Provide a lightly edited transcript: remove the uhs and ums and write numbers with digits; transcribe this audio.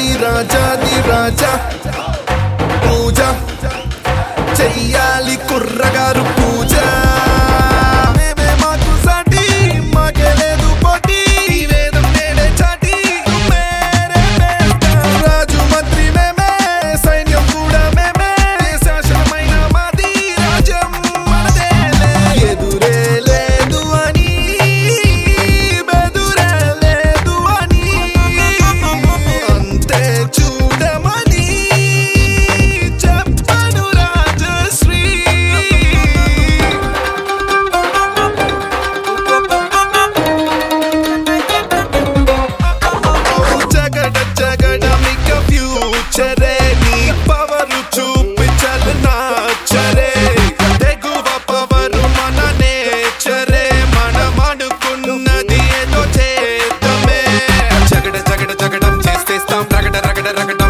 రాజాది రాజా పూజ చెయ్యాలి కుర్రగారు పూజ మేమే మాకు సాటి మాకే లేదు పోటీ వేదం నేడే చాటి మేరే బేటా రాజు మంత్రి మేమే సైన్యం కూడా మేమే శాసనమైన మాది రాజ్యం మనదేలే ఎదురే లేదు అని బెదురే లేదు అని అంతే చూడమని చెప్పను రాజశ్రీ జగడ జగడ మిక ఫ్యూచరే నీ పవరు చూపించలు నాచరే తెగువ పవరు మన నేచరే మనం అనుకున్నది ఏదో చేద్దామే జగడ జగడ జగడం చేసేస్తాం రగడ రగడ రగడ